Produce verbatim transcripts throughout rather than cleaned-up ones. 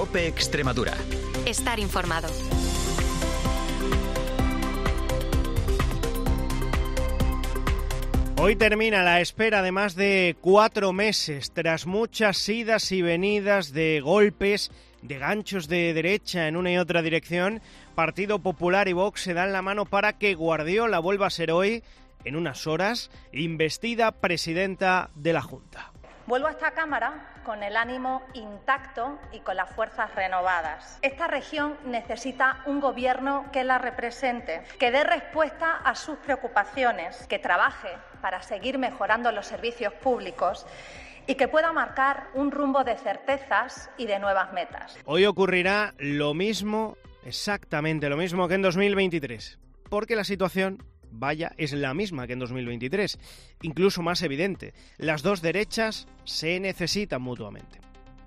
COPE Extremadura. Estar informado. Hoy termina la espera de más de cuatro meses, tras muchas idas y venidas de golpes, de ganchos de derecha en una y otra dirección. Partido Popular y Vox se dan la mano para que Guardiola vuelva a ser hoy, en unas horas, investida presidenta de la Junta. Vuelvo a esta Cámara con el ánimo intacto y con las fuerzas renovadas. Esta región necesita un gobierno que la represente, que dé respuesta a sus preocupaciones, que trabaje para seguir mejorando los servicios públicos y que pueda marcar un rumbo de certezas y de nuevas metas. Hoy ocurrirá lo mismo, exactamente lo mismo que en dos mil veintitrés, porque la situación, vaya, es la misma que en dos mil veintitrés, incluso más evidente. Las dos derechas se necesitan mutuamente.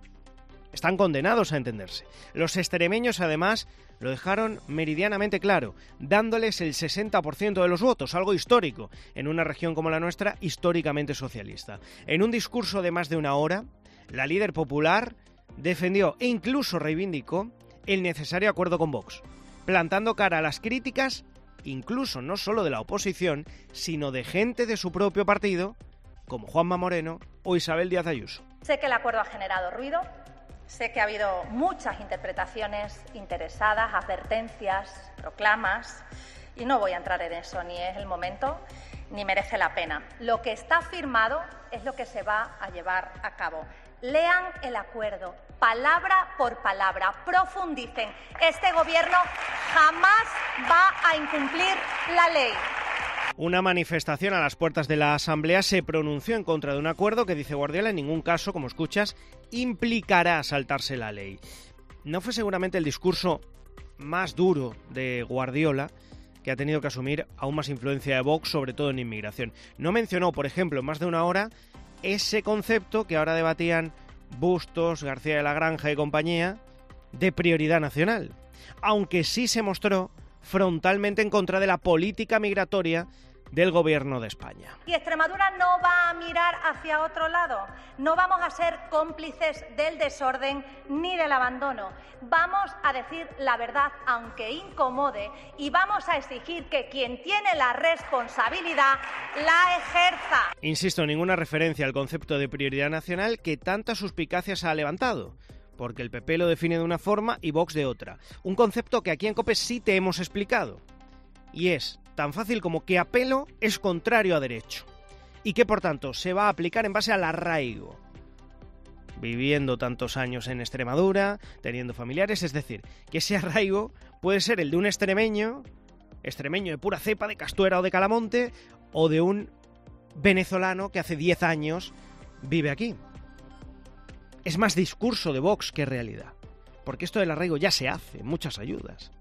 Están condenados a entenderse. Los extremeños, además, lo dejaron meridianamente claro, dándoles el sesenta por ciento de los votos, algo histórico, en una región como la nuestra, históricamente socialista. En un discurso de más de una hora, la líder popular defendió e incluso reivindicó el necesario acuerdo con Vox, plantando cara a las críticas, incluso no solo de la oposición, sino de gente de su propio partido, como Juanma Moreno o Isabel Díaz Ayuso. Sé que el acuerdo ha generado ruido, sé que ha habido muchas interpretaciones interesadas, advertencias, proclamas, y no voy a entrar en eso, ni es el momento, ni merece la pena. Lo que está firmado es lo que se va a llevar a cabo. Lean el acuerdo, palabra por palabra, profundicen. Este gobierno jamás va a incumplir la ley. Una manifestación a las puertas de la Asamblea se pronunció en contra de un acuerdo que, dice Guardiola, en ningún caso, como escuchas, implicará saltarse la ley. No fue seguramente el discurso más duro de Guardiola, que ha tenido que asumir aún más influencia de Vox, sobre todo en inmigración. No mencionó, por ejemplo, en más de una hora, ese concepto que ahora debatían Bustos, García de la Granja y compañía, de prioridad nacional, aunque sí se mostró frontalmente en contra de la política migratoria del gobierno de España. Y Extremadura no va a mirar hacia otro lado, no vamos a ser cómplices del desorden ni del abandono. Vamos a decir la verdad aunque incomode y vamos a exigir que quien tiene la responsabilidad la ejerza. Insisto, ninguna referencia al concepto de prioridad nacional que tantas suspicacias ha levantado, porque el P P lo define de una forma y Vox de otra. Un concepto que aquí en COPE sí te hemos explicado, y es tan fácil como que apelo es contrario a derecho y que por tanto se va a aplicar en base al arraigo. Viviendo tantos años en Extremadura, teniendo familiares, es decir, que ese arraigo puede ser el de un extremeño, extremeño de pura cepa, de Castuera o de Calamonte, o de un venezolano que hace diez años vive aquí. Es más discurso de Vox que realidad, porque esto del arraigo ya se hace, muchas ayudas.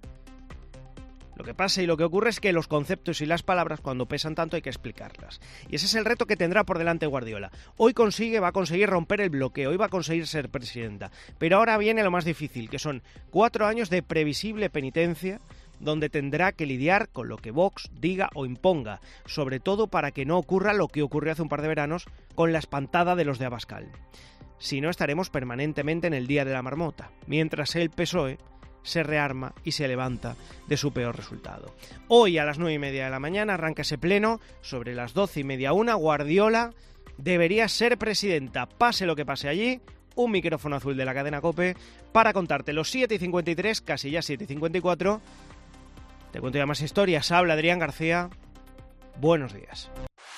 Lo que pasa y lo que ocurre es que los conceptos y las palabras, cuando pesan tanto, hay que explicarlas. Y ese es el reto que tendrá por delante Guardiola. Hoy consigue, va a conseguir romper el bloqueo, hoy va a conseguir ser presidenta. Pero ahora viene lo más difícil, que son cuatro años de previsible penitencia, donde tendrá que lidiar con lo que Vox diga o imponga, sobre todo para que no ocurra lo que ocurrió hace un par de veranos con la espantada de los de Abascal. Si no, estaremos permanentemente en el día de la marmota, mientras el P S O E se rearma y se levanta de su peor resultado. Hoy a las nueve y media de la mañana arranca ese pleno. Sobre las doce y media una, Guardiola debería ser presidenta. Pase lo que pase allí, un micrófono azul de la cadena COPE para contarte los siete y cincuenta y tres, casi ya siete y cincuenta y cuatro. Te cuento ya más historias. Habla Adrián García. Buenos días.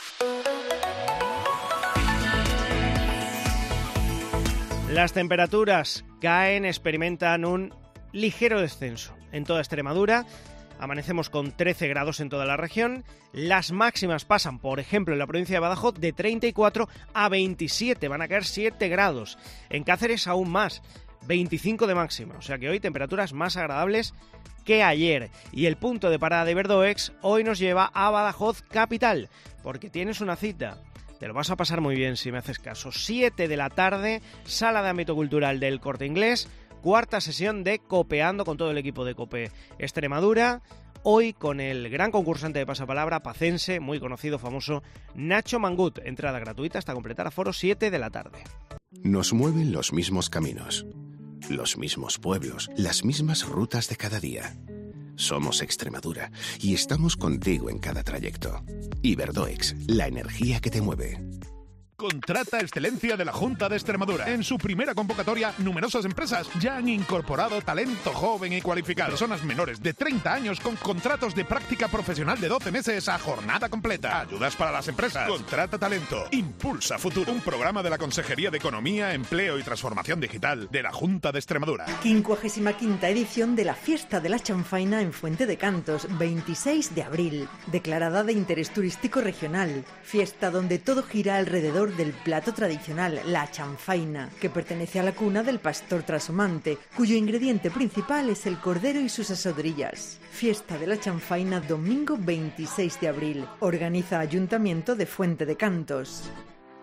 Las temperaturas caen, experimentan un ligero descenso en toda Extremadura. Amanecemos con trece grados en toda la región. Las máximas pasan, por ejemplo, en la provincia de Badajoz de treinta y cuatro a veintisiete. Van a caer siete grados. En Cáceres aún más, veinticinco de máxima. O sea que hoy temperaturas más agradables que ayer. Y el punto de parada de Verdoex hoy nos lleva a Badajoz capital, porque tienes una cita. Te lo vas a pasar muy bien si me haces caso. siete de la tarde, sala de ámbito cultural del Corte Inglés. Cuarta sesión de Copeando con todo el equipo de COPE Extremadura. Hoy con el gran concursante de pasapalabra pacense, muy conocido, famoso, Nacho Mangut. Entrada gratuita hasta completar aforo, siete de la tarde. Nos mueven los mismos caminos, los mismos pueblos, las mismas rutas de cada día. Somos Extremadura y estamos contigo en cada trayecto. Iberdoex, la energía que te mueve. Contrata Excelencia de la Junta de Extremadura. En su primera convocatoria, numerosas empresas ya han incorporado talento joven y cualificado. Personas menores de treinta años con contratos de práctica profesional de doce meses a jornada completa. Ayudas para las empresas. Contrata talento. Impulsa futuro. Un programa de la Consejería de Economía, Empleo y Transformación Digital de la Junta de Extremadura. quincuagésima quinta edición de la Fiesta de la Chanfaina en Fuente de Cantos, veintiséis de abril. Declarada de interés turístico regional. Fiesta donde todo gira alrededor del plato tradicional, la chanfaina, que pertenece a la cuna del pastor trashumante, cuyo ingrediente principal es el cordero y sus asadrillas. Fiesta de la chanfaina, domingo veintiséis de abril. Organiza Ayuntamiento de Fuente de Cantos.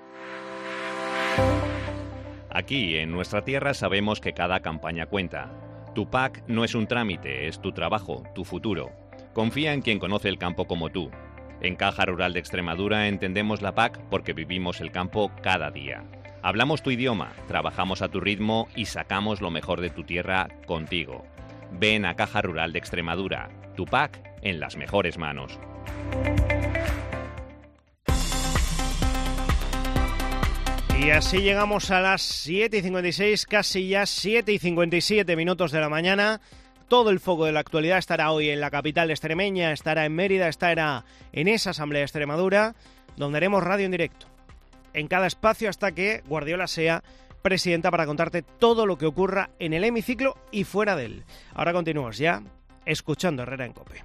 Aquí, en nuestra tierra, sabemos que cada campaña cuenta. Tu P A C no es un trámite, es tu trabajo, tu futuro. Confía en quien conoce el campo como tú. En Caja Rural de Extremadura entendemos la P A C porque vivimos el campo cada día. Hablamos tu idioma, trabajamos a tu ritmo y sacamos lo mejor de tu tierra contigo. Ven a Caja Rural de Extremadura, tu P A C en las mejores manos. Y así llegamos a las siete y cincuenta y seis, casi ya siete y cincuenta y siete minutos de la mañana. Todo el foco de la actualidad estará hoy en la capital extremeña, estará en Mérida, estará en esa Asamblea de Extremadura, donde haremos radio en directo, en cada espacio hasta que Guardiola sea presidenta para contarte todo lo que ocurra en el hemiciclo y fuera de él. Ahora continuamos ya escuchando Herrera en COPE.